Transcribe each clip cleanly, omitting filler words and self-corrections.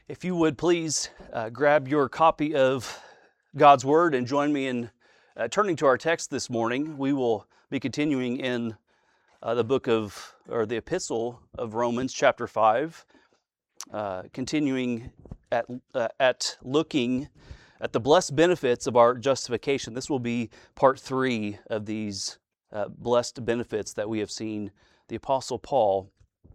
If you would please grab your copy of God's Word and join me in turning to our text this morning. We will be continuing in the epistle of Romans, chapter 5, continuing at looking at the blessed benefits of our justification. This will be part 3 of these blessed benefits that we have seen the Apostle Paul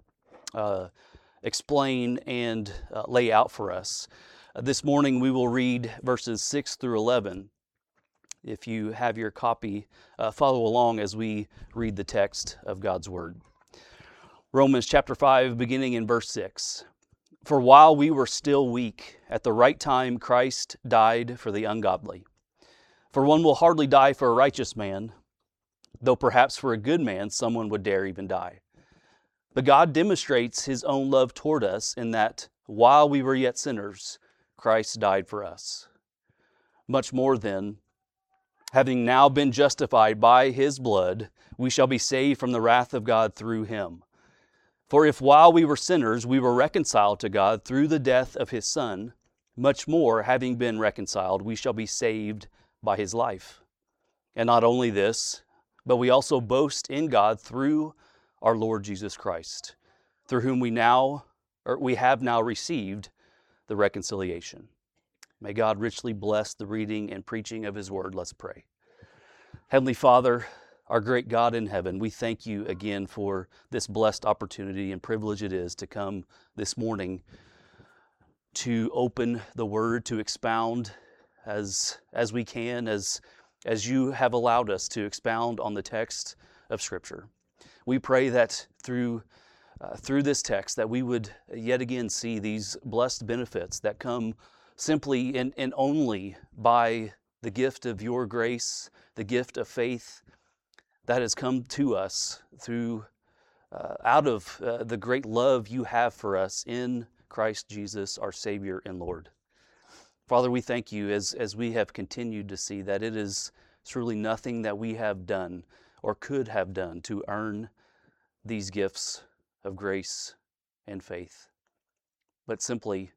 explain and lay out for us. This morning we will read verses 6 through 11. If you have your copy, follow along as we read the text of God's Word. Romans chapter 5, beginning in verse 6. For while we were still weak, at the right time Christ died for the ungodly. For one will hardly die for a righteous man, though perhaps for a good man someone would dare even die. But God demonstrates His own love toward us in that while we were yet sinners, Christ died for us. Much more then, having now been justified by His blood, we shall be saved from the wrath of God through Him. For if while we were sinners, we were reconciled to God through the death of His Son, much more, having been reconciled, we shall be saved by His life. And not only this, but we also boast in God through our Lord Jesus Christ, through whom we have now received the reconciliation. May God richly bless the reading and preaching of His Word. Let's pray. Heavenly Father, our great God in heaven, we thank You again for this blessed opportunity and privilege it is to come this morning to open the Word, to expound as we can, as You have allowed us to expound on the text of Scripture. We pray that through this text that we would yet again see these blessed benefits that come simply and only by the gift of Your grace, the gift of faith that has come to us through out of the great love You have for us in Christ Jesus, our Savior and Lord. Father, we thank You as we have continued to see that it is truly nothing that we have done or could have done to earn these gifts of grace and faith, but simply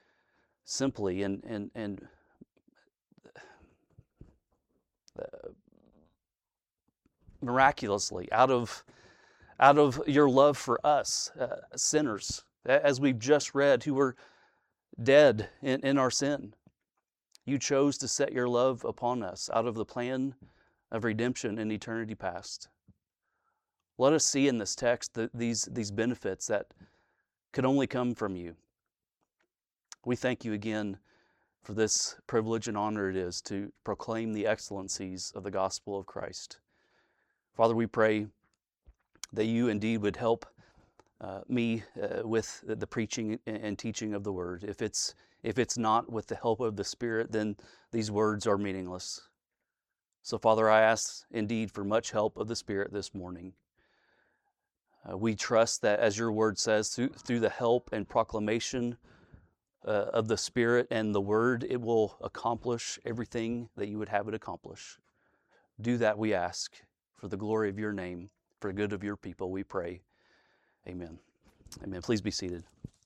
and miraculously out of Your love for us, sinners, as we've just read, who were dead in our sin. You chose to set Your love upon us out of the plan of redemption in eternity past. Let us see in this text these benefits that could only come from You. We thank You again for this privilege and honor it is to proclaim the excellencies of the gospel of Christ. Father, we pray that You indeed would help me with the preaching and teaching of the Word. If it's not with the help of the Spirit, then these words are meaningless. So, Father, I ask indeed for much help of the Spirit this morning. We trust that, as Your Word says, through the help and proclamation of the Spirit and the Word, it will accomplish everything that You would have it accomplish. Do that, we ask, for the glory of Your name, for the good of Your people, we pray. Amen. Amen. Please be seated.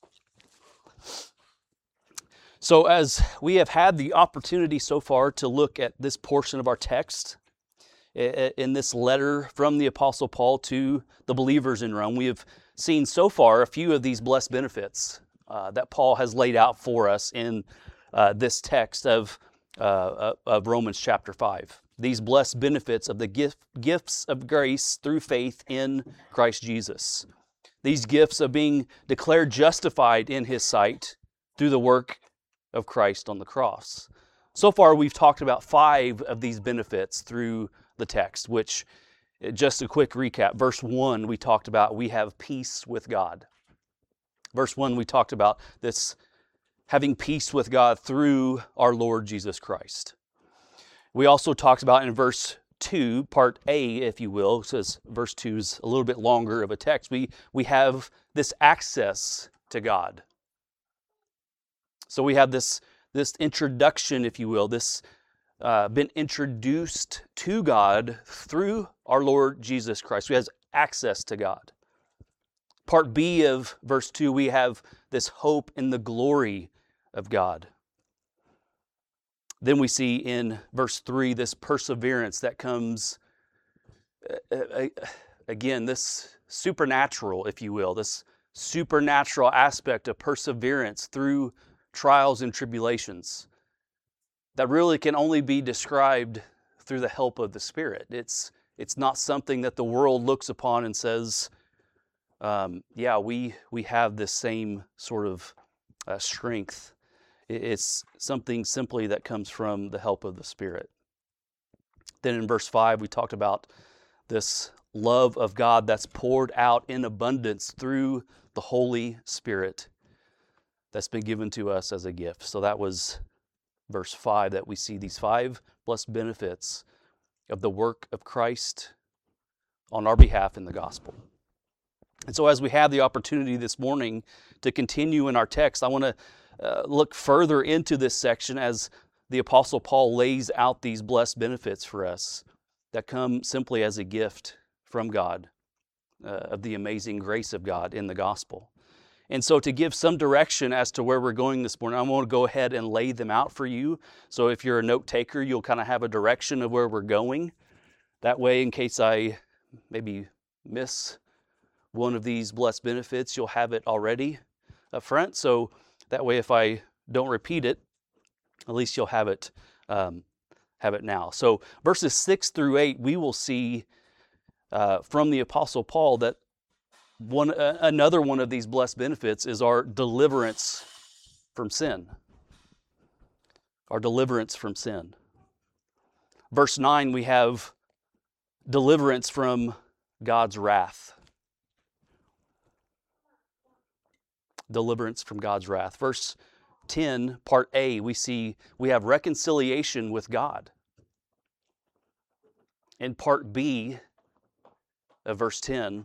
So as we have had the opportunity so far to look at this portion of our text, in this letter from the Apostle Paul to the believers in Rome, we have seen so far a few of these blessed benefits that Paul has laid out for us in this text of Romans chapter 5. These blessed benefits of the gifts of grace through faith in Christ Jesus. These gifts of being declared justified in His sight through the work of Christ on the cross. So far, we've talked about 5 of these benefits through the text, which, just a quick recap, verse 1, we talked about we have peace with God. Verse 1, we talked about this having peace with God through our Lord Jesus Christ. We also talked about in verse 2, part A, if you will, says verse 2 is a little bit longer of a text. We have this access to God. So we have this introduction, if you will, this been introduced to God through our Lord Jesus Christ, who has access to God. Part B of verse 2, we have this hope in the glory of God. Then we see in verse 3 this perseverance that comes, again, this supernatural, if you will, this supernatural aspect of perseverance through trials and tribulations that really can only be described through the help of the Spirit. It's not something that the world looks upon and says, yeah, we have this same sort of strength. It's something simply that comes from the help of the Spirit. Then in verse 5, we talked about this love of God that's poured out in abundance through the Holy Spirit that's been given to us as a gift. So that was verse 5, that we see these 5 blessed benefits of the work of Christ on our behalf in the gospel. And so as we have the opportunity this morning to continue in our text, I want to look further into this section as the Apostle Paul lays out these blessed benefits for us that come simply as a gift from God, of the amazing grace of God in the gospel. And so to give some direction as to where we're going this morning, I want to go ahead and lay them out for you. So if you're a note taker, you'll kind of have a direction of where we're going. That way, in case I maybe miss one of these blessed benefits, you'll have it already up front. So that way, if I don't repeat it, at least you'll have it now. So verses 6 through 8, we will see from the Apostle Paul that another one of these blessed benefits is our deliverance from sin. Our deliverance from sin. Verse 9, we have deliverance from God's wrath. Deliverance from God's wrath. Verse 10, part A, we have reconciliation with God. In part B of verse 10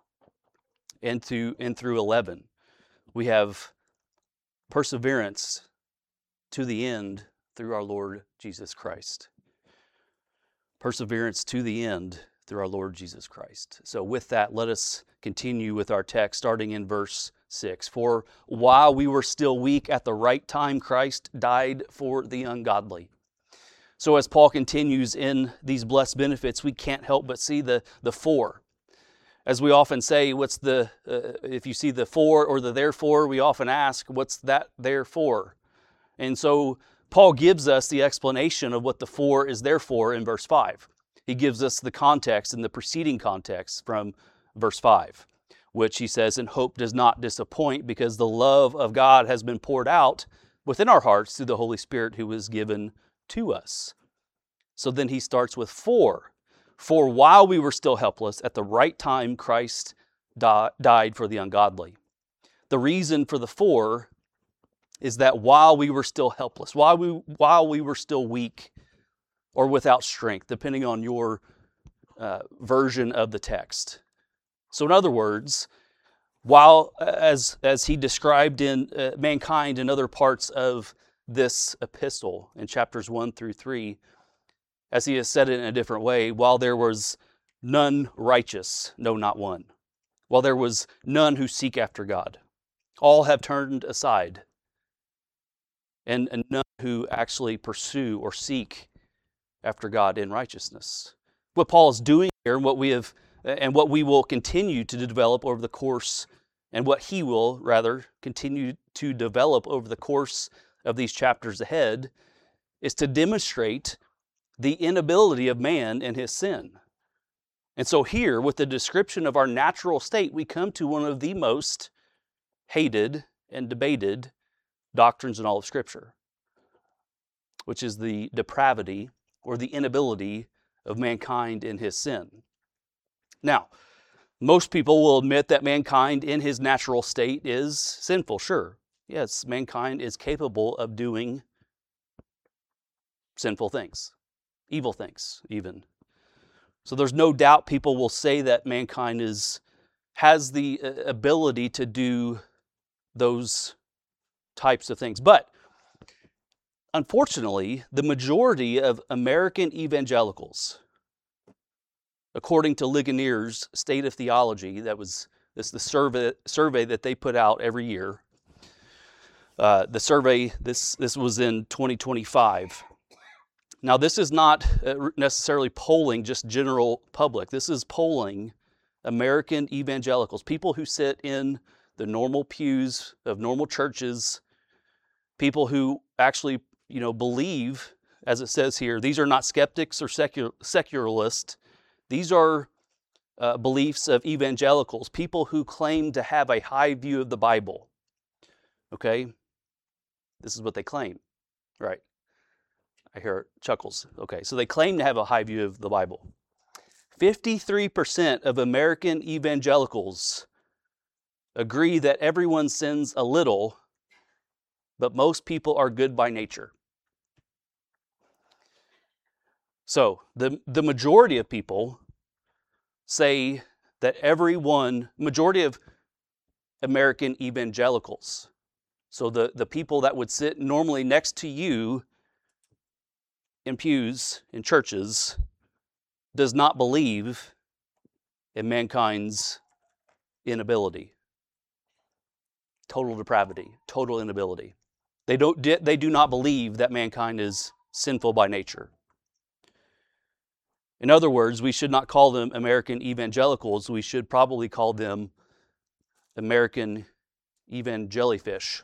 and through 11, we have perseverance to the end through our Lord Jesus Christ. Perseverance to the end through our Lord Jesus Christ. So with that, let us continue with our text, starting in verse 6. For while we were still weak, at the right time Christ died for the ungodly. So as Paul continues in these blessed benefits, we can't help but see the for. As we often say, what's the if you see the for or the therefore, we often ask, what's that there for? And so Paul gives us the explanation of what the for is there for in verse 5. He gives us the context and the preceding context from verse 5, which he says, "And hope does not disappoint, because the love of God has been poured out within our hearts through the Holy Spirit who was given to us." So then he starts with for. For while we were still helpless, at the right time Christ died for the ungodly. The reason for the for is that while we were still helpless, while we were still weak or without strength, depending on your version of the text. So in other words, while as he described in mankind in other parts of this epistle in chapters 1 through 3, as he has said it in a different way, while there was none righteous, no, not one. While there was none who seek after God. All have turned aside. And none who actually pursue or seek after God in righteousness. What Paul is doing here, and what we will continue to develop over the course, and what he will rather continue to develop over the course of these chapters ahead, is to demonstrate the inability of man in his sin. And so here, with the description of our natural state, we come to one of the most hated and debated doctrines in all of Scripture, which is the depravity or the inability of mankind in his sin. Now, most people will admit that mankind in his natural state is sinful, sure. Yes, mankind is capable of doing sinful things, evil things even. So there's no doubt people will say that mankind has the ability to do those types of things. But unfortunately, the majority of American evangelicals, according to Ligonier's State of Theology, the survey that they put out every year, The survey, this was in 2025. Now, this is not necessarily polling just general public. This is polling American evangelicals, people who sit in the normal pews of normal churches, people who actually, believe, as it says here, these are not skeptics or secularists. These are beliefs of evangelicals, people who claim to have a high view of the Bible. Okay? This is what they claim, right? I hear chuckles. Okay, so they claim to have a high view of the Bible. 53% of American evangelicals agree that everyone sins a little, but most people are good by nature. So the majority of people say that majority of American evangelicals, so the people that would sit normally next to you in pews, in churches, does not believe in mankind's inability. Total depravity, total inability. They do not believe that mankind is sinful by nature. In other words, we should not call them American evangelicals. We should probably call them American evangellyfish,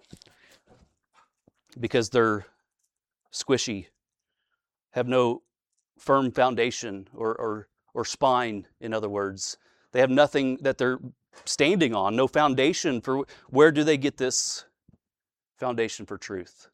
because they're squishy, have no firm foundation or spine, in other words. They have nothing that they're standing on, no foundation for. Where do they get this foundation for truth?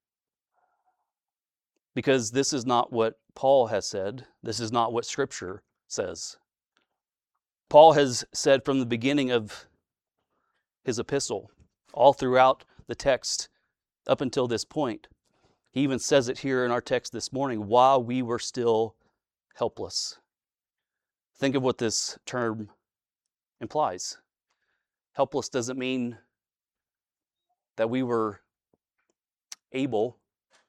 Because this is not what Paul has said. This is not what Scripture says. Paul has said from the beginning of his epistle, all throughout the text up until this point. He even says it here in our text this morning, while we were still helpless. Think of what this term implies. Helpless doesn't mean that we were able.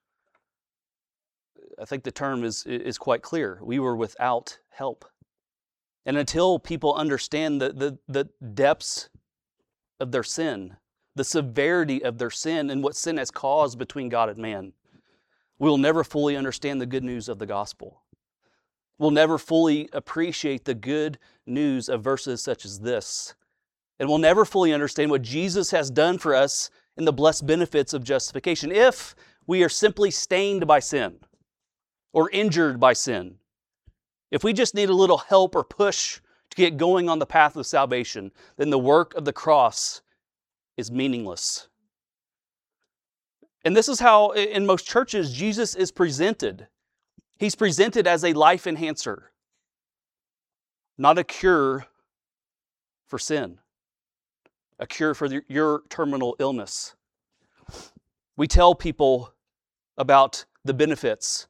I think the term is quite clear. We were without help. And until people understand the depths of their sin, the severity of their sin and what sin has caused between God and man, we'll never fully understand the good news of the gospel. We'll never fully appreciate the good news of verses such as this. And we'll never fully understand what Jesus has done for us in the blessed benefits of justification if we are simply stained by sin or injured by sin. If we just need a little help or push to get going on the path of salvation, then the work of the cross is meaningless. And this is how, in most churches, Jesus is presented. He's presented as a life enhancer, not a cure for sin, a cure for your terminal illness. We tell people about the benefits,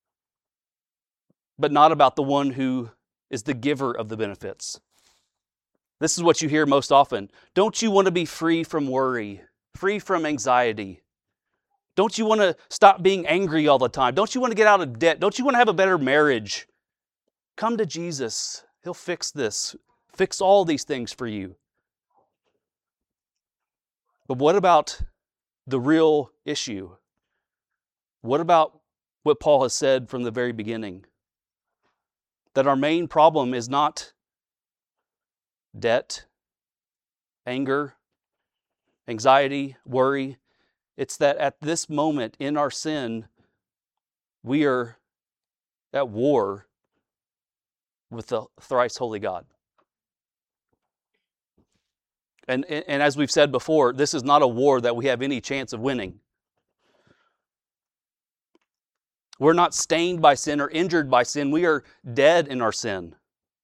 but not about the one who is the giver of the benefits. This is what you hear most often. Don't you want to be free from worry, free from anxiety? Don't you want to stop being angry all the time? Don't you want to get out of debt? Don't you want to have a better marriage? Come to Jesus. He'll fix this, fix all these things for you. But what about the real issue? What about what Paul has said from the very beginning? That our main problem is not debt, anger, anxiety, worry. It's that at this moment in our sin, we are at war with the thrice holy God. And as we've said before, this is not a war that we have any chance of winning. We're not stained by sin or injured by sin. We are dead in our sin.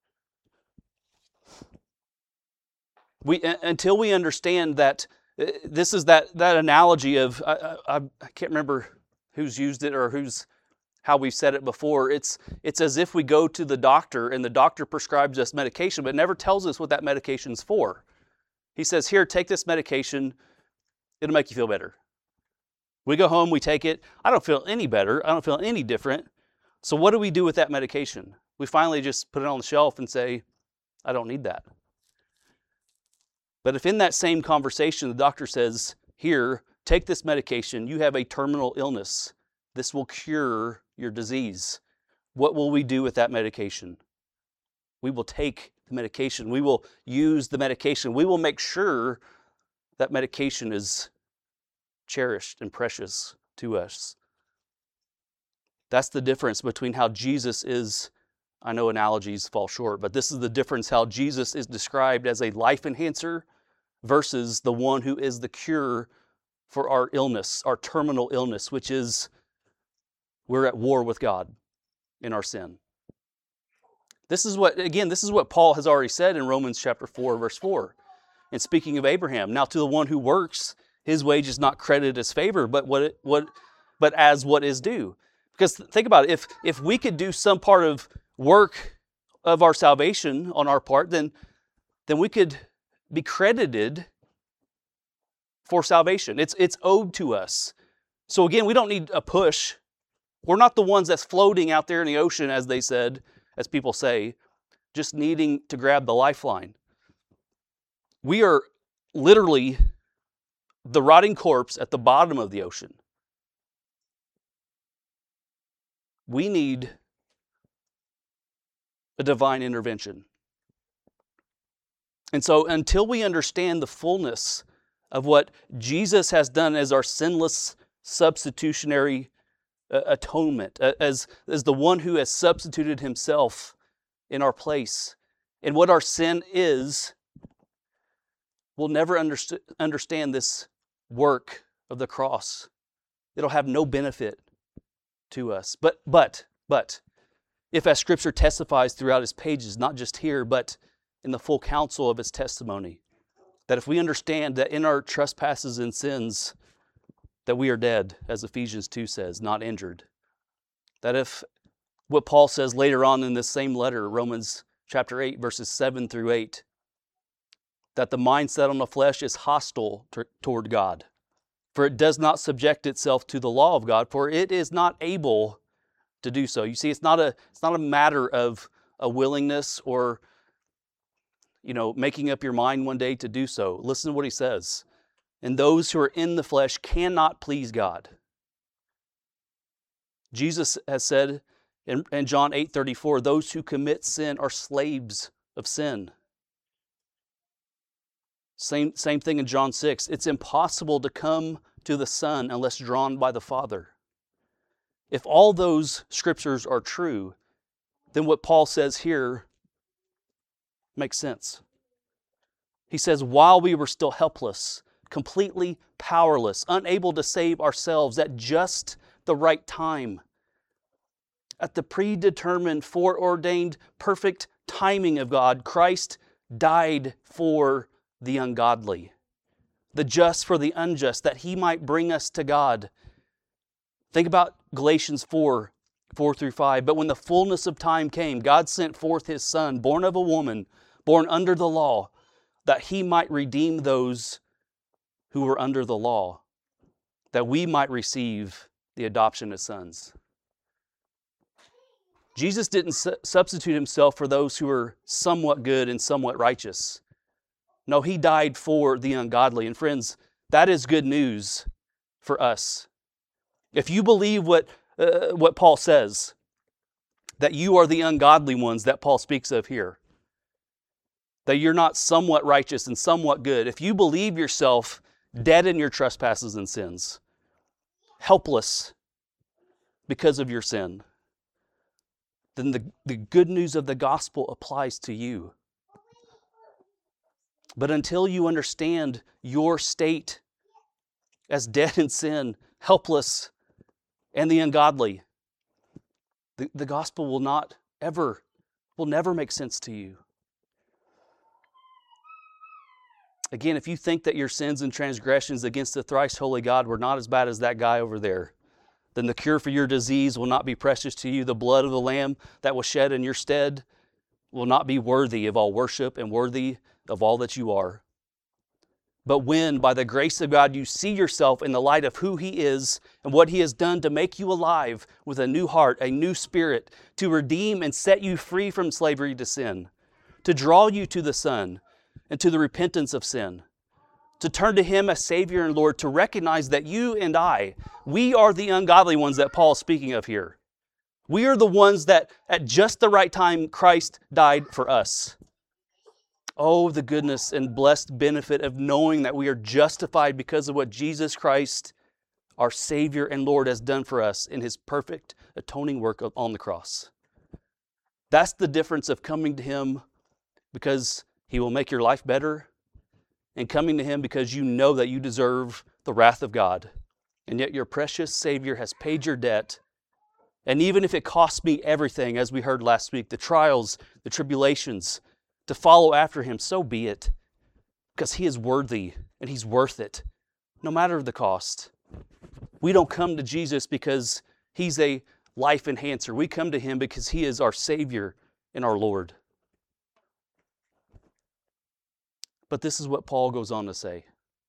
Until we understand that this is that analogy of, I can't remember who's used it or how we've said it before. It's as if we go to the doctor and the doctor prescribes us medication, but never tells us what that medication's for. He says, here, take this medication. It'll make you feel better. We go home, we take it. I don't feel any better. I don't feel any different. So what do we do with that medication? We finally just put it on the shelf and say, I don't need that. But if in that same conversation, the doctor says, here, take this medication. You have a terminal illness. This will cure your disease. What will we do with that medication? We will take the medication. We will use the medication. We will make sure that medication is cherished and precious to us. That's the difference between how Jesus is. I know analogies fall short, but this is the difference how Jesus is described as a life enhancer versus the one who is the cure for our illness, our terminal illness, which is we're at war with God in our sin. This is what Paul has already said in Romans chapter 4, verse 4. And speaking of Abraham, now to the one who works, his wage is not credited as favor, but as what is due. Because think about it, if we could do some part of work of our salvation on our part, then we could be credited for salvation. It's owed to us. So again, we don't need a push. We're not the ones that's floating out there in the ocean, as people say, just needing to grab the lifeline. We are literally the rotting corpse at the bottom of the ocean. We need a divine intervention. And so until we understand the fullness of what Jesus has done as our sinless substitutionary atonement, as the one who has substituted himself in our place, and what our sin is, we'll never understand this work of the cross. It'll have no benefit to us. But, if as Scripture testifies throughout its pages, not just here, but in the full counsel of its testimony, that if we understand that in our trespasses and sins, that we are dead, as Ephesians 2 says, not injured. That if what Paul says later on in this same letter, Romans chapter 8, verses 7 through 8, that the mindset on the flesh is hostile toward God. For it does not subject itself to the law of God, for it is not able to do so. You see, it's not a matter of a willingness or, making up your mind one day to do so. Listen to what he says. And those who are in the flesh cannot please God. Jesus has said in John 8:34, those who commit sin are slaves of sin. Same thing in John 6. It's impossible to come to the Son unless drawn by the Father. If all those scriptures are true, then what Paul says here makes sense. He says, while we were still helpless, completely powerless, unable to save ourselves at just the right time, at the predetermined, foreordained, perfect timing of God, Christ died for the ungodly, the just for the unjust, that he might bring us to God. Think about Galatians 4 through 5. But when the fullness of time came, God sent forth his Son, born of a woman, born under the law, that he might redeem those who were under the law, that we might receive the adoption as sons. Jesus didn't substitute himself for those who were somewhat good and somewhat righteous. No, he died for the ungodly. And friends, that is good news for us. If you believe what Paul says, that you are the ungodly ones that Paul speaks of here, that you're not somewhat righteous and somewhat good, if you believe yourself dead in your trespasses and sins, helpless because of your sin, then the good news of the gospel applies to you. But until you understand your state as dead in sin, helpless, and the ungodly, the gospel will never make sense to you. Again, if you think that your sins and transgressions against the thrice holy God were not as bad as that guy over there, then the cure for your disease will not be precious to you. The blood of the Lamb that was shed in your stead will not be worthy of all worship and worthy of all that you are. But when, by the grace of God, you see yourself in the light of who he is and what he has done to make you alive with a new heart, a new spirit, to redeem and set you free from slavery to sin, to draw you to the Son and to the repentance of sin, to turn to Him as Savior and Lord, to recognize that you and I, we are the ungodly ones that Paul is speaking of here. We are the ones that at just the right time Christ died for us. Oh, the goodness and blessed benefit of knowing that we are justified because of what Jesus Christ, our Savior and Lord, has done for us in His perfect atoning work on the cross. That's the difference of coming to Him because He will make your life better, and coming to Him because you know that you deserve the wrath of God, and yet your precious Savior has paid your debt. And even if it costs me everything, as we heard last week, the trials, the tribulations, to follow after Him, so be it, because He is worthy and He's worth it, no matter the cost. We don't come to Jesus because He's a life enhancer. We come to Him because He is our Savior and our Lord. But this is what Paul goes on to say.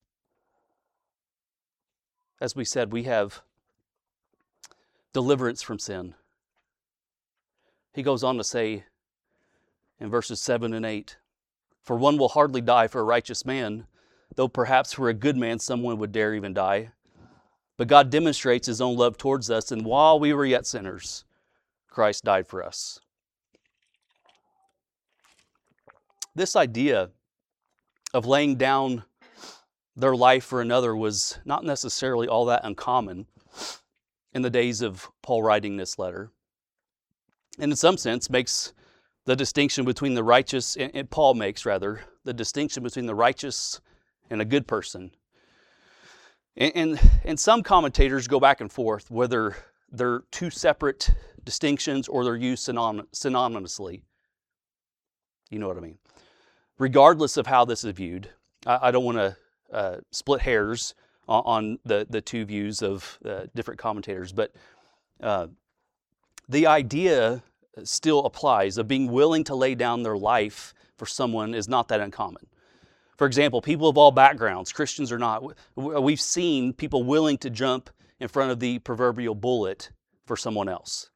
As we said, we have deliverance from sin. He goes on to say in verses 7 and 8, "For one will hardly die for a righteous man, though perhaps for a good man someone would dare even die. But God demonstrates His own love towards us, and while we were yet sinners, Christ died for us." This idea of laying down their life for another was not necessarily all that uncommon in the days of Paul writing this letter. And in some sense makes the distinction between the righteous, and Paul makes rather, the distinction between the righteous and a good person. And some commentators go back and forth whether they're two separate distinctions or they're used synonymously. You know what I mean? Regardless of how this is viewed, I don't want to split hairs on the two views of different commentators, but the idea still applies of being willing to lay down their life for someone is not that uncommon. For example, people of all backgrounds, Christians or not, we've seen people willing to jump in front of the proverbial bullet for someone else.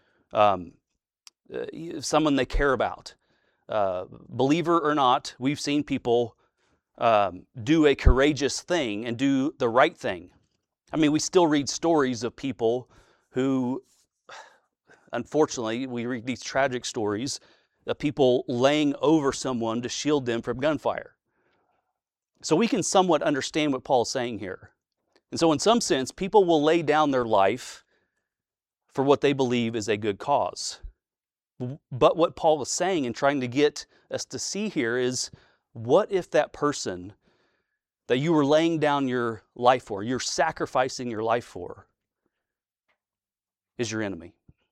Someone they care about. Believer or not, we've seen people do a courageous thing and do the right thing. I mean, we still read stories of people who, unfortunately, we read these tragic stories of people laying over someone to shield them from gunfire. So we can somewhat understand what Paul's saying here. And so in some sense, people will lay down their life for what they believe is a good cause. But what Paul is saying and trying to get us to see here is, what if that person that you were laying down your life for, you're sacrificing your life for, is your enemy?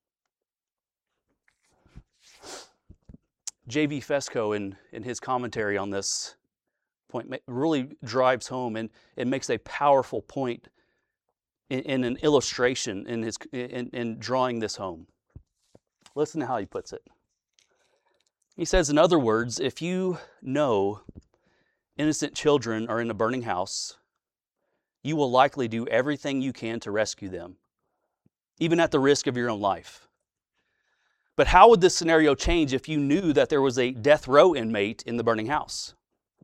J.V. Fesko, in his commentary on this point, really drives home and makes a powerful point in an illustration in drawing this home. Listen to how he puts it. He says, in other words, if you know innocent children are in a burning house, you will likely do everything you can to rescue them, even at the risk of your own life. But how would this scenario change if you knew that there was a death row inmate in the burning house?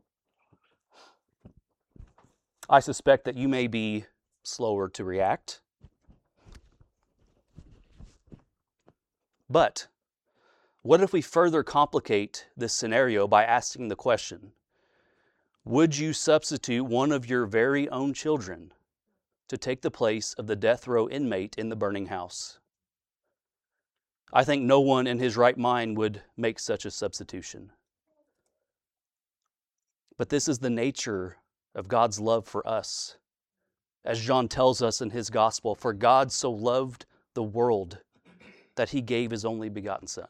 I suspect that you may be slower to react. But what if we further complicate this scenario by asking the question, would you substitute one of your very own children to take the place of the death row inmate in the burning house? I think no one in his right mind would make such a substitution. But this is the nature of God's love for us. As John tells us in his gospel, for God so loved the world that he gave his only begotten Son.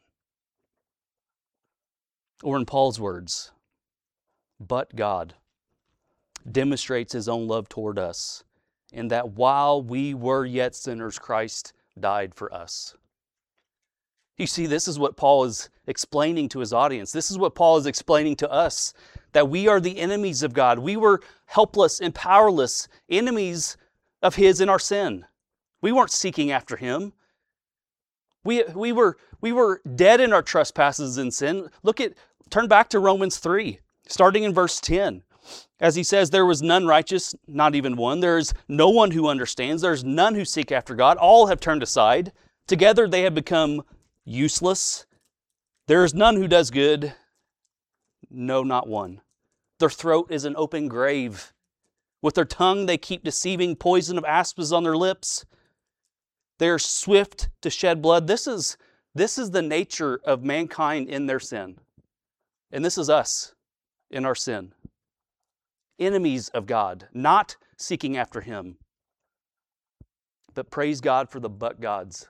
Or in Paul's words, but God demonstrates his own love toward us, in that while we were yet sinners, Christ died for us. You see, this is what Paul is explaining to his audience. This is what Paul is explaining to us, that we are the enemies of God. We were helpless and powerless, enemies of his in our sin. We weren't seeking after him. We were dead in our trespasses and sin. Turn back to Romans 3, starting in verse 10. As he says, there was none righteous, not even one. There is no one who understands. There is none who seek after God. All have turned aside. Together they have become useless. There is none who does good. No, not one. Their throat is an open grave. With their tongue they keep deceiving. Poison of asps is on their lips. They are swift to shed blood. This is the nature of mankind in their sin. And this is us in our sin. Enemies of God, not seeking after Him. But praise God for the but gods.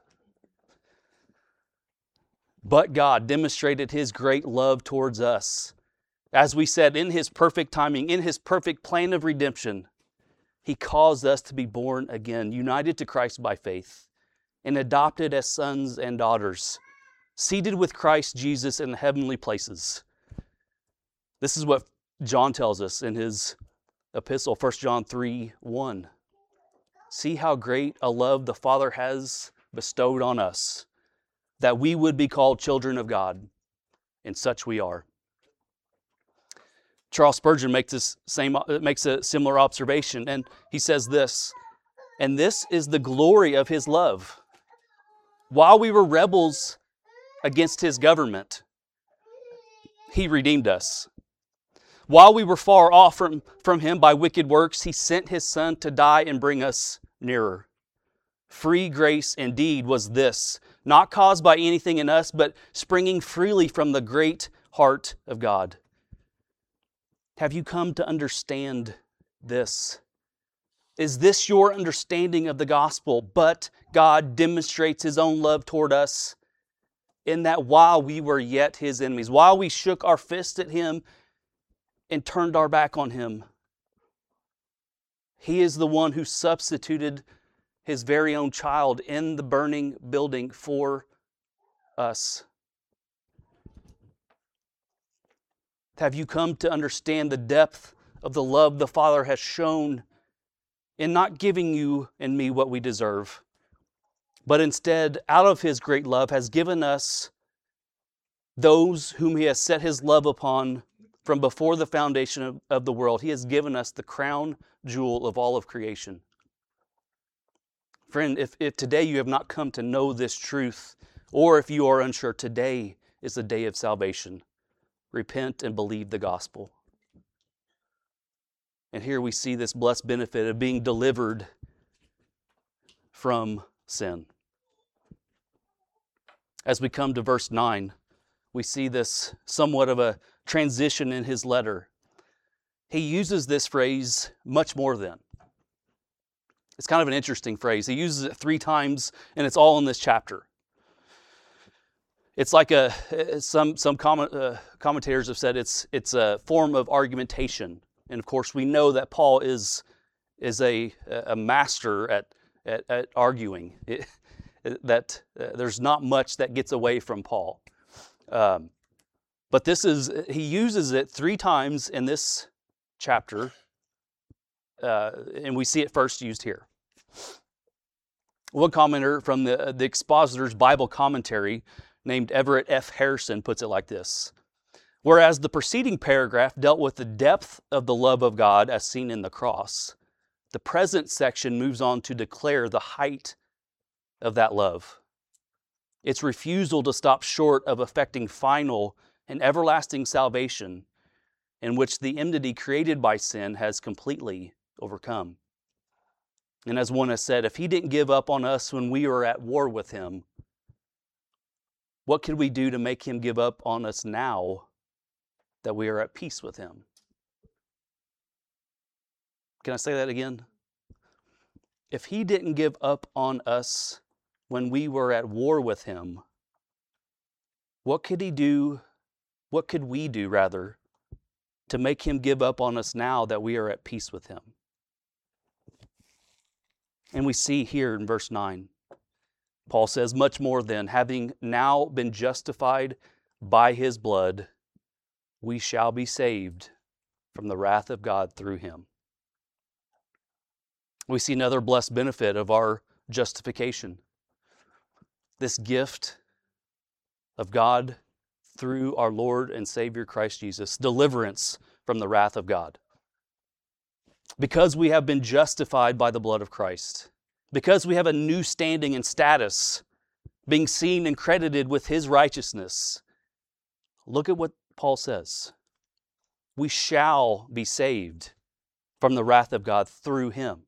But God demonstrated His great love towards us. As we said, in His perfect timing, in His perfect plan of redemption, He caused us to be born again, united to Christ by faith, and adopted as sons and daughters, seated with Christ Jesus in the heavenly places. This is what John tells us in his epistle, 1 John 3:1. See how great a love the Father has bestowed on us, that we would be called children of God, and such we are. Charles Spurgeon makes a similar observation, and he says this, and this is the glory of His love. While we were rebels against His government, He redeemed us. While we were far off from Him by wicked works, He sent His Son to die and bring us nearer. Free grace indeed was this, not caused by anything in us, but springing freely from the great heart of God. Have you come to understand this? Is this your understanding of the gospel? But God demonstrates His own love toward us in that while we were yet His enemies, while we shook our fist at Him and turned our back on Him, He is the one who substituted His very own child in the burning building for us. Have you come to understand the depth of the love the Father has shown in not giving you and me what we deserve, but instead, out of His great love, has given us those whom He has set His love upon from before the foundation of the world? He has given us the crown jewel of all of creation. Friend, if today you have not come to know this truth, or if you are unsure, today is the day of salvation. Repent and believe the gospel. And here we see this blessed benefit of being delivered from sin. As we come to verse 9, we see this somewhat of a transition in his letter. He uses this phrase, much more than. It's kind of an interesting phrase. He uses it 3 times, and it's all in this chapter. It's like some commentators have said it's a form of argumentation. And of course, we know that Paul is a master at arguing. There's not much that gets away from Paul. But he uses it 3 times in this chapter, and we see it first used here. One commenter from the Expositor's Bible Commentary, named Everett F. Harrison, puts it like this: whereas the preceding paragraph dealt with the depth of the love of God as seen in the cross, the present section moves on to declare the height of that love. Its refusal to stop short of effecting final and everlasting salvation, in which the enmity created by sin has completely overcome. And as one has said, if He didn't give up on us when we were at war with Him, what could we do to make Him give up on us now that we are at peace with Him? Can I say that again? If He didn't give up on us when we were at war with Him, what could we do to make Him give up on us now that we are at peace with Him? And we see here in verse 9, Paul says, much more then, having now been justified by His blood, we shall be saved from the wrath of God through Him. We see another blessed benefit of our justification. This gift of God through our Lord and Savior Christ Jesus, deliverance from the wrath of God. Because we have been justified by the blood of Christ, because we have a new standing and status, being seen and credited with His righteousness, look at what Paul says. We shall be saved from the wrath of God through Him.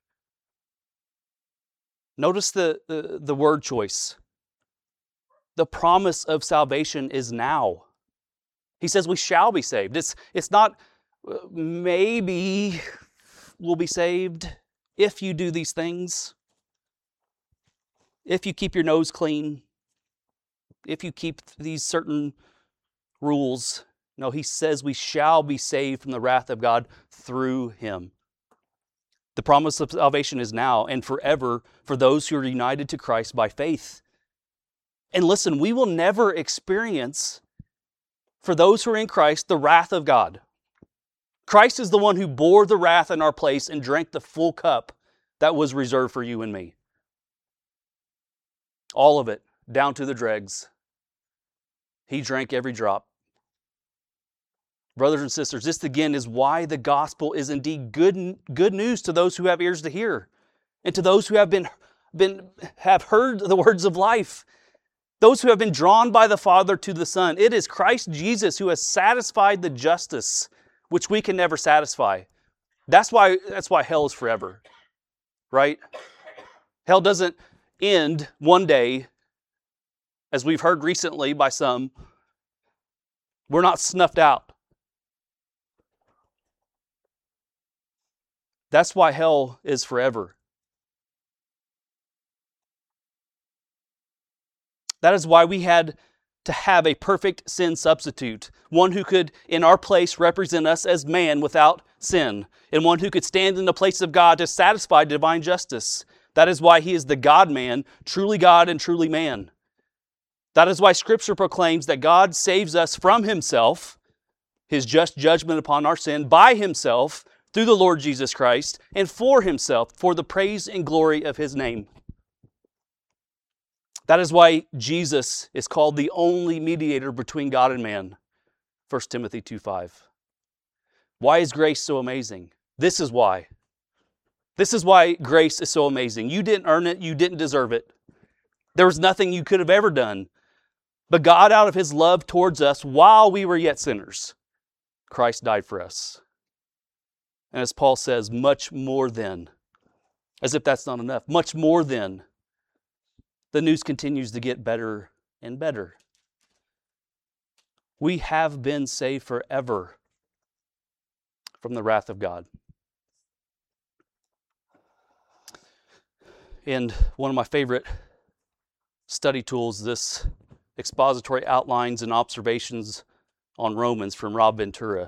Notice the word choice. The promise of salvation is now. He says we shall be saved. It's not maybe we'll be saved if you do these things, if you keep your nose clean, if you keep these certain rules. No, he says we shall be saved from the wrath of God through Him. The promise of salvation is now and forever for those who are united to Christ by faith. And listen, we will never experience, for those who are in Christ, the wrath of God. Christ is the one who bore the wrath in our place and drank the full cup that was reserved for you and me. All of it, down to the dregs. He drank every drop. Brothers and sisters, this again is why the gospel is indeed good news to those who have ears to hear, and to those who have have heard the words of life, those who have been drawn by the Father to the Son. It is Christ Jesus who has satisfied the justice which we can never satisfy. That's why hell is forever, right? Hell doesn't end one day, as we've heard recently by some. We're not snuffed out. That's why hell is forever. That is why we had to have a perfect sin substitute, one who could in our place represent us as man without sin, and one who could stand in the place of God to satisfy divine justice. That is why He is the God-man, truly God and truly man. That is why Scripture proclaims that God saves us from Himself, His just judgment upon our sin, by Himself, through the Lord Jesus Christ, and for Himself, for the praise and glory of His name. That is why Jesus is called the only mediator between God and man. 1 Timothy 2:5. Why is grace so amazing? This is why. This is why grace is so amazing. You didn't earn it. You didn't deserve it. There was nothing you could have ever done. But God, out of His love towards us, while we were yet sinners, Christ died for us. And as Paul says, much more than, as if that's not enough, much more than, the news continues to get better and better. We have been saved forever from the wrath of God. And one of my favorite study tools, this expository outlines and observations on Romans from Rob Ventura.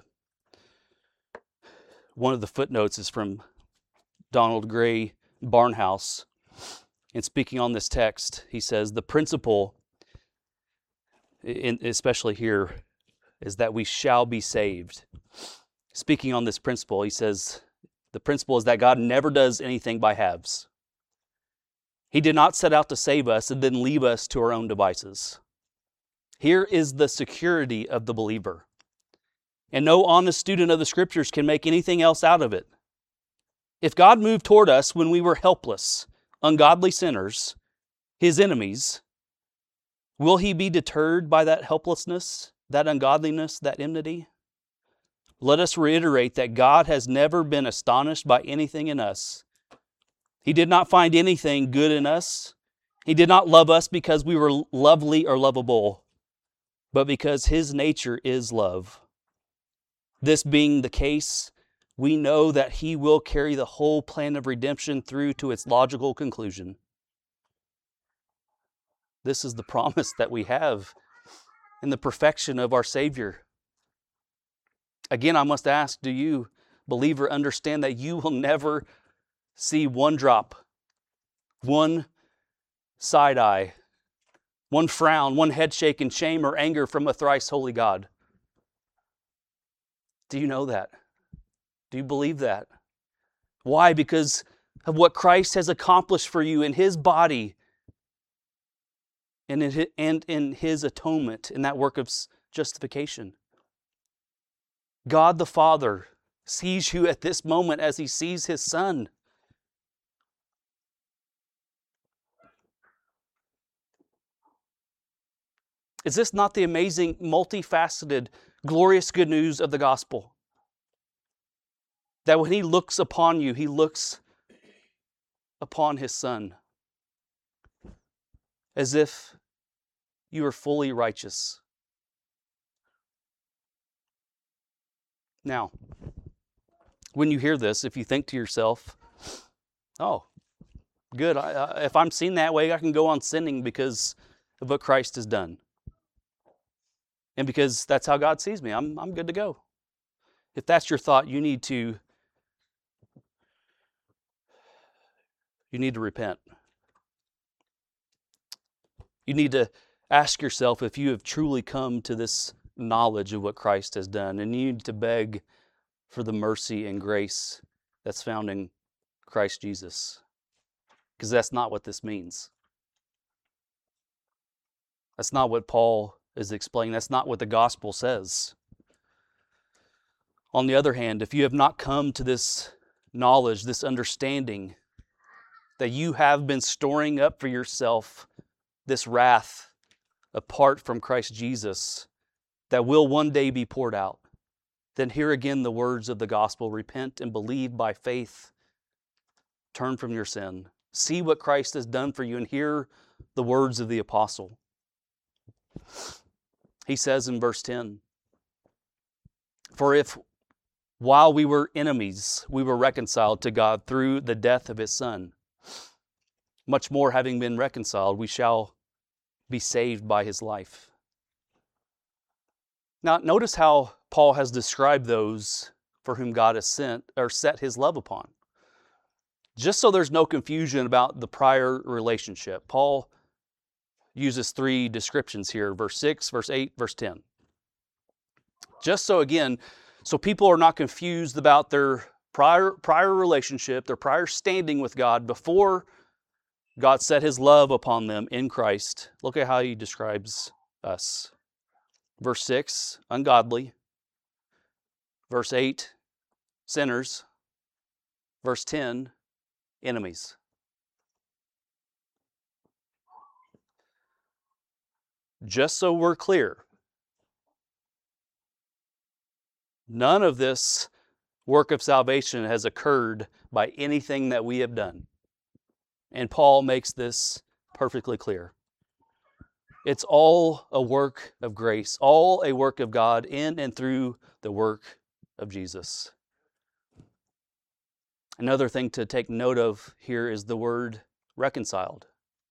One of the footnotes is from Donald Gray Barnhouse. And speaking on this text, he says, the principle, especially here, is that we shall be saved. Speaking on this principle, he says, the principle is that God never does anything by halves. He did not set out to save us and then leave us to our own devices. Here is the security of the believer. And no honest student of the Scriptures can make anything else out of it. If God moved toward us when we were helpless, ungodly sinners, His enemies, will He be deterred by that helplessness, that ungodliness, that enmity? Let us reiterate that God has never been astonished by anything in us. He did not find anything good in us. He did not love us because we were lovely or lovable, but because His nature is love. This being the case, we know that He will carry the whole plan of redemption through to its logical conclusion. This is the promise that we have in the perfection of our Savior. Again, I must ask, do you, believer, understand that you will never see one drop, one side eye, one frown, one head shake in shame or anger from a thrice holy God? Do you know that? Do you believe that? Why? Because of what Christ has accomplished for you in His body and in His atonement in that work of justification. God the Father sees you at this moment as he sees his Son. Is this not the amazing, multifaceted, glorious good news of the gospel? That when he looks upon you, he looks upon his Son as if you are fully righteous. Now, when you hear this, if you think to yourself, oh, good, if I'm seen that way, I can go on sinning because of what Christ has done. And because that's how God sees me, I'm good to go. If that's your thought, you need to repent. You need to ask yourself if you have truly come to this knowledge of what Christ has done, and you need to beg for the mercy and grace that's found in Christ Jesus. Because that's not what this means. That's not what Paul is explaining. That's not what the gospel says. On the other hand, if you have not come to this knowledge, this understanding, that you have been storing up for yourself this wrath apart from Christ Jesus that will one day be poured out, then hear again the words of the gospel. Repent and believe by faith. Turn from your sin. See what Christ has done for you and hear the words of the apostle. He says in verse 10, "For if while we were enemies, we were reconciled to God through the death of his Son, much more having been reconciled, we shall be saved by his life." Now, notice how Paul has described those for whom God has sent or set his love upon. Just so there's no confusion about the prior relationship, Paul uses three descriptions here, verse 6, verse 8, verse 10. Just so people are not confused about their prior relationship, their prior standing with God before God set his love upon them in Christ. Look at how he describes us. Verse 6, ungodly. Verse 8, sinners. Verse 10, enemies. Just so we're clear, none of this work of salvation has occurred by anything that we have done. And Paul makes this perfectly clear. It's all a work of grace, all a work of God in and through the work of Jesus. Another thing to take note of here is the word reconciled.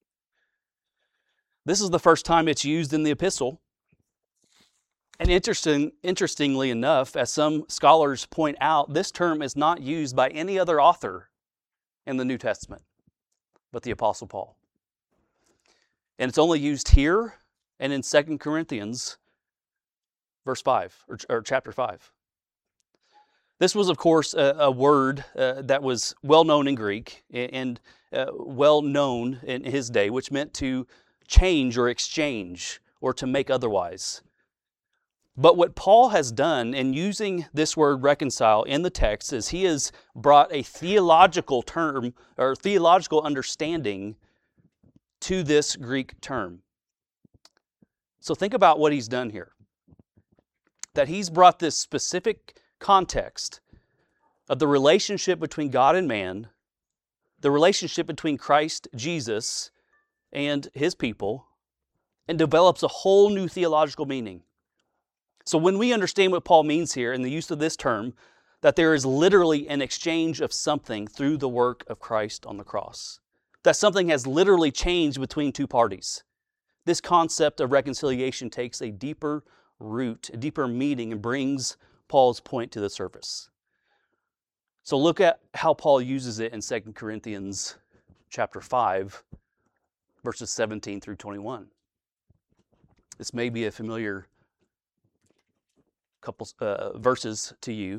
This is the first time it's used in the epistle. And interestingly enough, as some scholars point out, this term is not used by any other author in the New Testament but the Apostle Paul. And it's only used here and in 2 Corinthians verse 5, or chapter 5. This was, of course, a word that was well known in Greek and well known in his day, which meant to change or exchange or to make otherwise. But what Paul has done in using this word reconcile in the text is he has brought a theological term or theological understanding to this Greek term. So think about what he's done here. That he's brought this specific context of the relationship between God and man, the relationship between Christ Jesus and his people, and develops a whole new theological meaning. So when we understand what Paul means here in the use of this term, that there is literally an exchange of something through the work of Christ on the cross, that something has literally changed between two parties, this concept of reconciliation takes a deeper root, a deeper meaning, and brings Paul's point to the surface. So look at how Paul uses it in 2 Corinthians chapter 5, verses 17 through 21. This may be a familiar couple verses to you,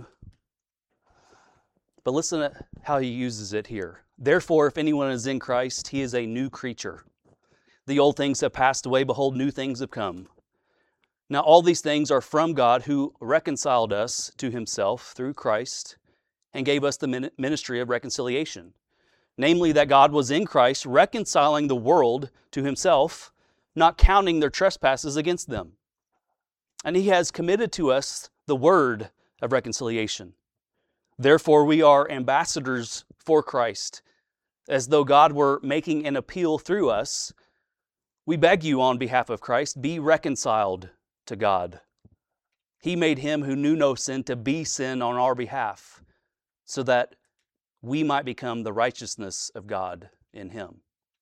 but listen to how he uses it here. "Therefore, if anyone is in Christ, he is a new creature. The old things have passed away, behold, new things have come. Now all these things are from God, who reconciled us to himself through Christ and gave us the ministry of reconciliation. Namely, that God was in Christ reconciling the world to himself, not counting their trespasses against them. And he has committed to us the word of reconciliation. Therefore, we are ambassadors for Christ, as though God were making an appeal through us. We beg you on behalf of Christ, be reconciled to God. He made him who knew no sin to be sin on our behalf, so that we might become the righteousness of God in him.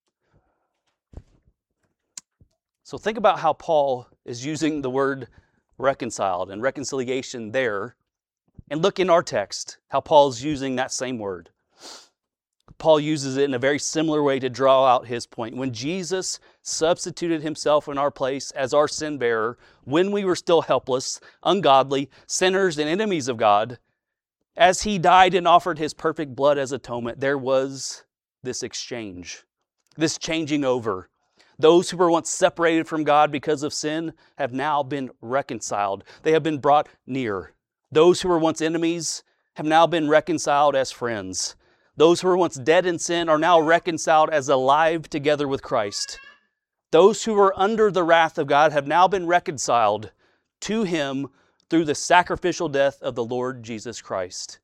So think about how Paul is using the word reconciled and reconciliation there, and look in our text how Paul's using that same word. Paul uses it in a very similar way to draw out his point. When Jesus substituted himself in our place as our sin bearer, when we were still helpless, ungodly, sinners, and enemies of God, as he died and offered his perfect blood as atonement, there was this exchange, this changing over. Those who were once separated from God because of sin have now been reconciled. They have been brought near. Those who were once enemies have now been reconciled as friends. Those who were once dead in sin are now reconciled as alive together with Christ. Those who were under the wrath of God have now been reconciled to him through the sacrificial death of the Lord Jesus Christ.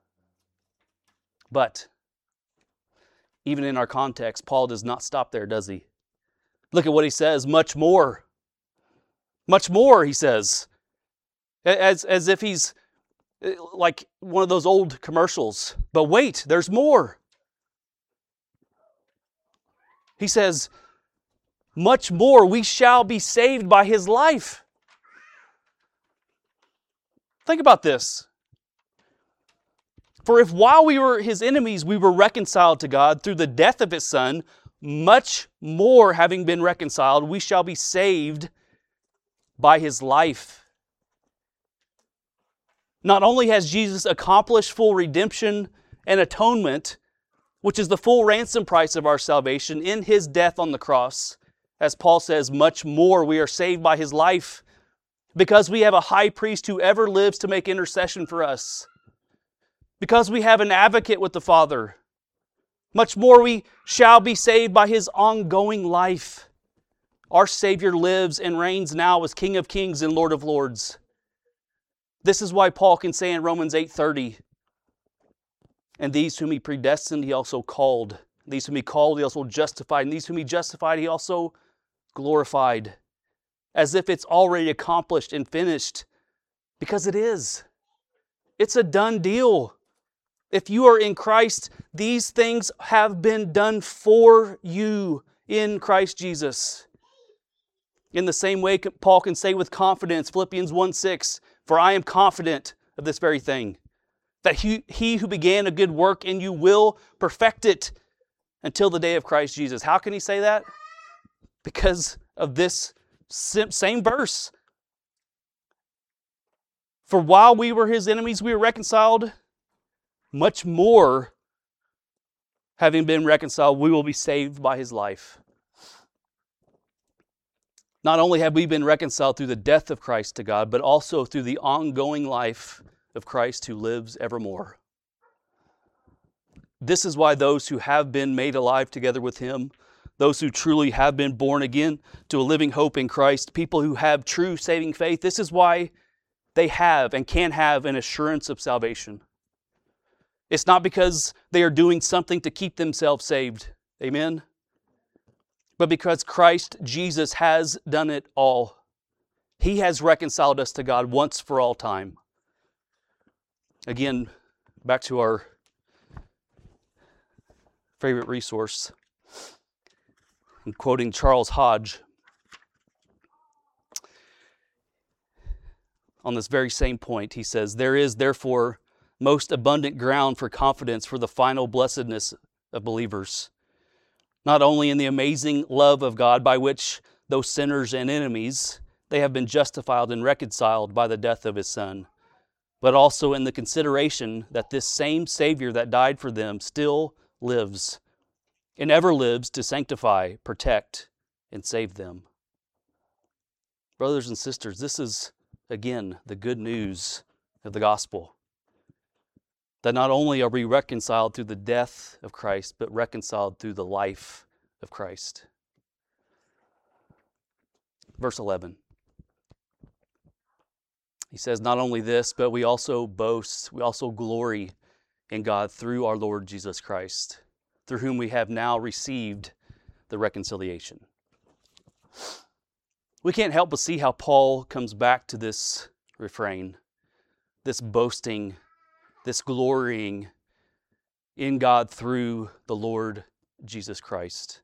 But even in our context, Paul does not stop there, does he? Look at what he says, much more. Much more, he says. As if he's like one of those old commercials. But wait, there's more. He says, much more, we shall be saved by his life. Think about this. For if while we were his enemies, we were reconciled to God through the death of his Son, much more having been reconciled, we shall be saved by his life. Not only has Jesus accomplished full redemption and atonement, which is the full ransom price of our salvation in his death on the cross, as Paul says, much more we are saved by his life, because we have a high priest who ever lives to make intercession for us. Because we have an advocate with the Father. Much more we shall be saved by his ongoing life. Our Savior lives and reigns now as King of Kings and Lord of Lords. This is why Paul can say in Romans 8:30, and these whom he predestined, he also called. These whom he called, he also justified. And these whom he justified, he also glorified. As if it's already accomplished and finished. Because it is. It's a done deal. If you are in Christ, these things have been done for you in Christ Jesus. In the same way, Paul can say with confidence, Philippians 1:6, for I am confident of this very thing, that he who began a good work in you will perfect it until the day of Christ Jesus. How can he say that? Because of this same verse. For while we were his enemies, we were reconciled. Much more, having been reconciled, we will be saved by his life. Not only have we been reconciled through the death of Christ to God, but also through the ongoing life of Christ who lives evermore. This is why those who have been made alive together with him, those who truly have been born again to a living hope in Christ, people who have true saving faith, this is why they have and can have an assurance of salvation. It's not because they are doing something to keep themselves saved. Amen? But because Christ Jesus has done it all. He has reconciled us to God once for all time. Again, back to our favorite resource. I'm quoting Charles Hodge on this very same point. He says, there is therefore most abundant ground for confidence for the final blessedness of believers. Not only in the amazing love of God by which, though sinners and enemies, they have been justified and reconciled by the death of his Son, but also in the consideration that this same Savior that died for them still lives and ever lives to sanctify, protect, and save them. Brothers and sisters, this is, again, the good news of the gospel. That not only are we reconciled through the death of Christ, but reconciled through the life of Christ. Verse 11. He says, not only this, but we also boast, we also glory in God through our Lord Jesus Christ, through whom we have now received the reconciliation. We can't help but see how Paul comes back to this refrain, this boasting, this glorying in God through the Lord Jesus Christ.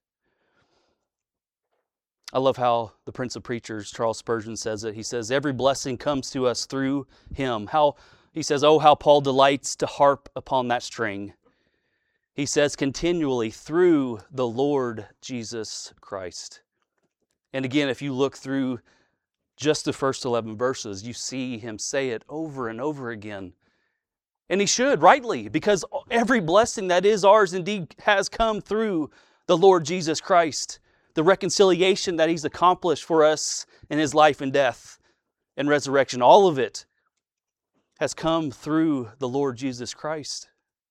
I love how the Prince of Preachers, Charles Spurgeon, says it. He says, every blessing comes to us through Him. He says, oh, how Paul delights to harp upon that string. He says, continually, through the Lord Jesus Christ. And again, if you look through just the first 11 verses, you see him say it over and over again. And he should, rightly, because every blessing that is ours indeed has come through the Lord Jesus Christ. The reconciliation that He's accomplished for us in His life and death and resurrection, all of it has come through the Lord Jesus Christ.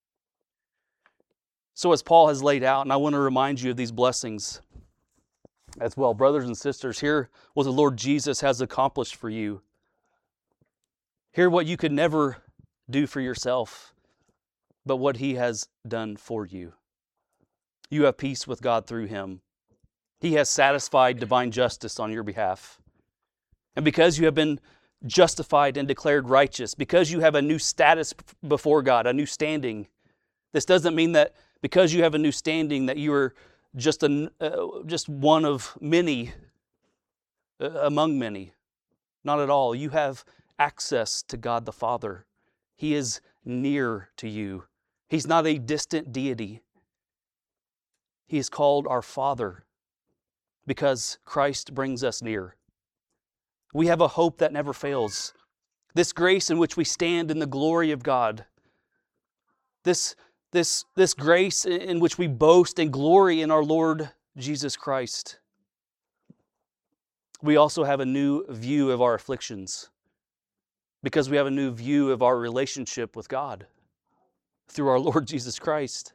So as Paul has laid out, and I want to remind you of these blessings as well. Brothers and sisters, hear what the Lord Jesus has accomplished for you. Hear what you could never do for yourself, but what He has done for you. You have peace with God through Him. He has satisfied divine justice on your behalf. And because you have been justified and declared righteous, because you have a new status before God, a new standing, this doesn't mean that because you have a new standing that you are just one of many, among many. Not at all. You have access to God the Father. He is near to you. He's not a distant deity. He is called our Father because Christ brings us near. We have a hope that never fails. This grace in which we stand in the glory of God. This grace in which we boast and glory in our Lord Jesus Christ. We also have a new view of our afflictions because we have a new view of our relationship with God through our Lord Jesus Christ.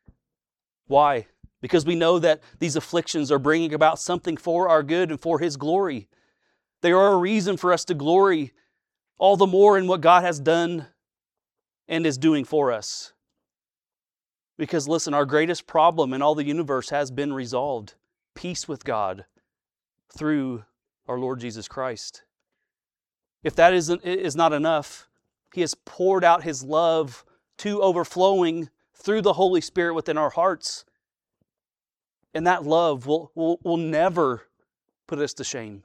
Why? Because we know that these afflictions are bringing about something for our good and for His glory. They are a reason for us to glory all the more in what God has done and is doing for us. Because listen, our greatest problem in all the universe has been resolved. Peace with God through our Lord Jesus Christ. If that is not enough, He has poured out His love to overflowing through the Holy Spirit within our hearts. And that love will never put us to shame.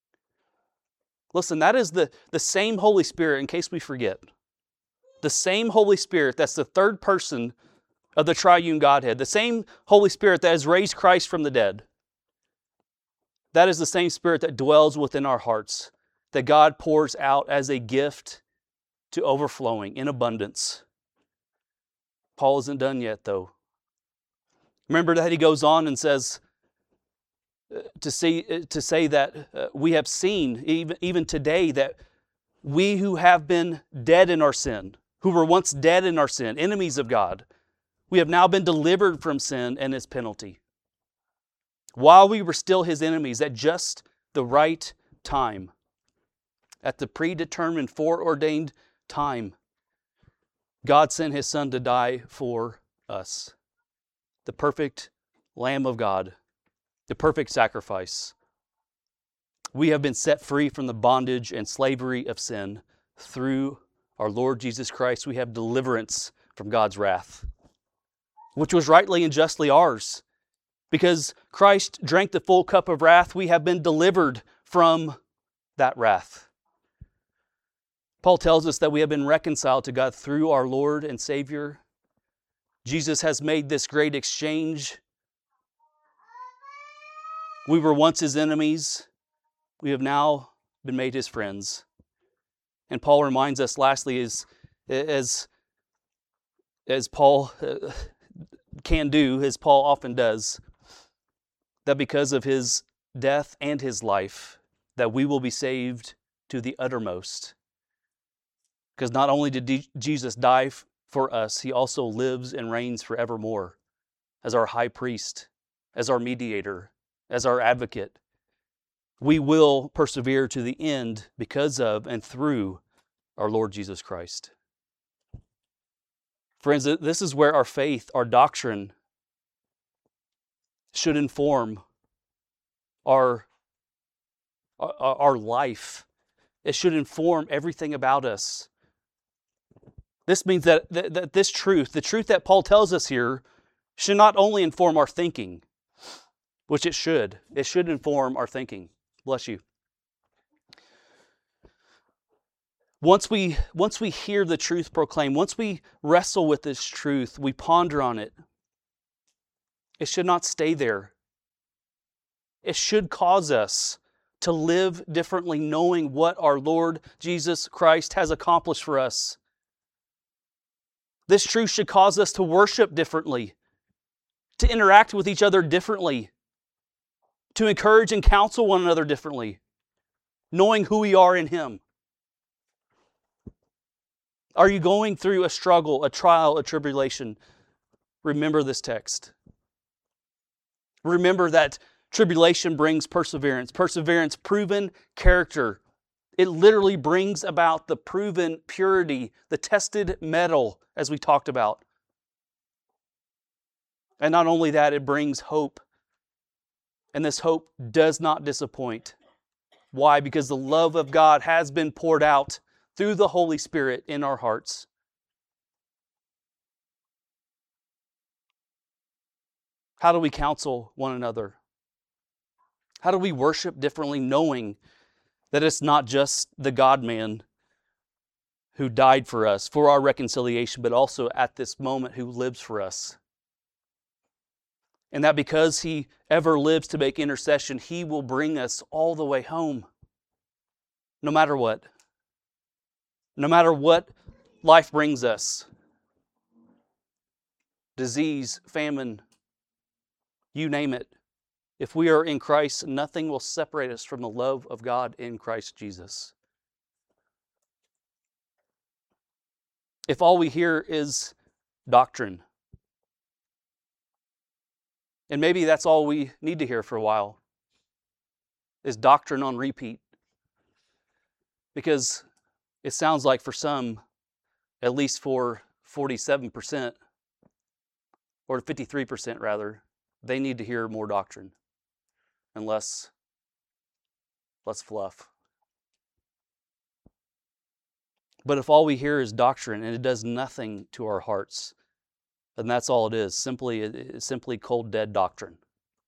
Listen, that is the same Holy Spirit, in case we forget. The same Holy Spirit that's the third person of the triune Godhead. The same Holy Spirit that has raised Christ from the dead. That is the same Spirit that dwells within our hearts, that God pours out as a gift to overflowing in abundance. Paul isn't done yet, though. Remember that he goes on and says, to say that we have seen, even today, that we who have been dead in our sin, who were once dead in our sin, enemies of God, we have now been delivered from sin and its penalty. While we were still His enemies, at just the right time, at the predetermined, foreordained time, God sent His Son to die for us. The perfect Lamb of God, the perfect sacrifice. We have been set free from the bondage and slavery of sin through our Lord Jesus Christ. We have deliverance from God's wrath, which was rightly and justly ours. Because Christ drank the full cup of wrath, we have been delivered from that wrath. Paul tells us that we have been reconciled to God through our Lord and Savior. Jesus has made this great exchange. We were once His enemies. We have now been made His friends. And Paul reminds us lastly, as Paul can do, as Paul often does, that because of His death and His life, that we will be saved to the uttermost. Because not only did Jesus die for us, he also lives and reigns forevermore as our high priest, as our mediator, as our advocate. We will persevere to the end because of and through our Lord Jesus Christ. Friends, this is where our faith, our doctrine, should inform our life. It should inform everything about us. This means that this truth, the truth that Paul tells us here, should not only inform our thinking, which it should inform our thinking. Bless you. Once we hear the truth proclaimed, once we wrestle with this truth, we ponder on it, it should not stay there. It should cause us to live differently, knowing what our Lord Jesus Christ has accomplished for us. This truth should cause us to worship differently, to interact with each other differently, to encourage and counsel one another differently, knowing who we are in Him. Are you going through a struggle, a trial, a tribulation? Remember this text. Remember that tribulation brings perseverance. Perseverance, proven character. It literally brings about the proven purity, the tested metal, as we talked about. And not only that, it brings hope. And this hope does not disappoint. Why? Because the love of God has been poured out through the Holy Spirit in our hearts. How do we counsel one another? How do we worship differently, knowing that it's not just the God-man who died for us, for our reconciliation, but also at this moment who lives for us? And that because He ever lives to make intercession, He will bring us all the way home. No matter what. No matter what life brings us. Disease, famine, you name it. If we are in Christ, nothing will separate us from the love of God in Christ Jesus. If all we hear is doctrine, and maybe that's all we need to hear for a while, is doctrine on repeat. Because it sounds like for some, at least for 47%, or 53% rather, they need to hear more doctrine and less fluff. But if all we hear is doctrine and it does nothing to our hearts, then that's all it is. Simply cold, dead doctrine.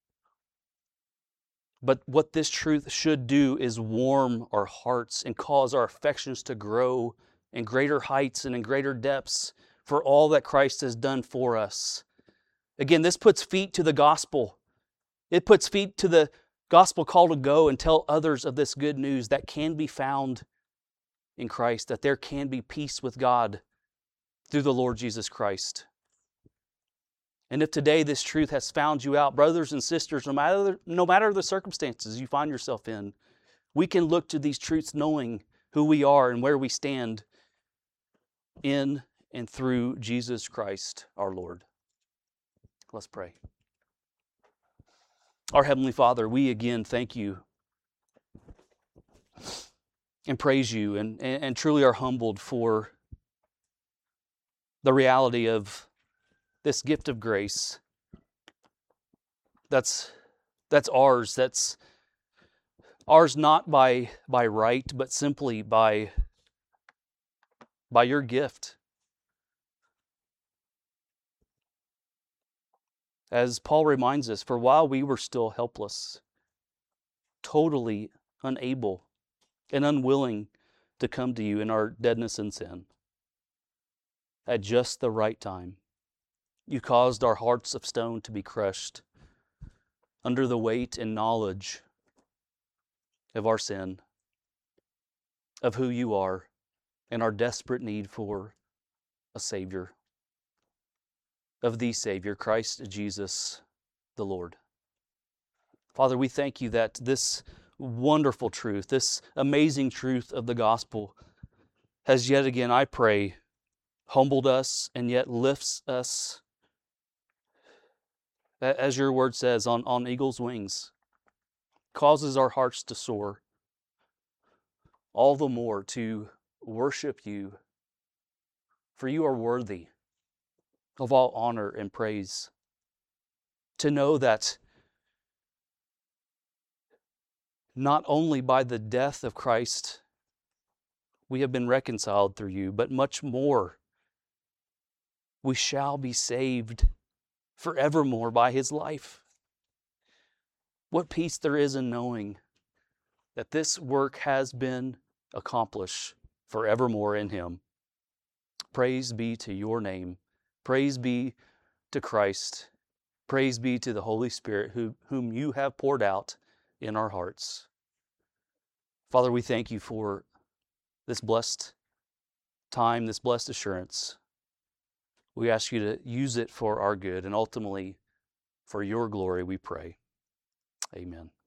But what this truth should do is warm our hearts and cause our affections to grow in greater heights and in greater depths for all that Christ has done for us. Again, this puts feet to the gospel. It puts feet to the gospel call to go and tell others of this good news that can be found in Christ, that there can be peace with God through the Lord Jesus Christ. And if today this truth has found you out, brothers and sisters, no matter the circumstances you find yourself in, we can look to these truths knowing who we are and where we stand in and through Jesus Christ our Lord. Let's pray. Our Heavenly Father, we again thank you and praise you and truly are humbled for the reality of this gift of grace that's ours. That's ours not by right, but simply by your gift. As Paul reminds us, for while we were still helpless, totally unable and unwilling to come to you in our deadness and sin, at just the right time, you caused our hearts of stone to be crushed under the weight and knowledge of our sin, of who you are, and our desperate need for a Savior, of the Savior, Christ Jesus the Lord. Father, we thank you that this wonderful truth, this amazing truth of the gospel has yet again, I pray, humbled us and yet lifts us, as your word says, on eagle's wings, causes our hearts to soar all the more to worship you, for you are worthy of all honor and praise. To know that not only by the death of Christ we have been reconciled through you, but much more, we shall be saved forevermore by his life. What peace there is in knowing that this work has been accomplished forevermore in him. Praise be to your name. Praise be to Christ. Praise be to the Holy Spirit whom you have poured out in our hearts. Father, we thank you for this blessed time, this blessed assurance. We ask you to use it for our good and ultimately for your glory, we pray. Amen.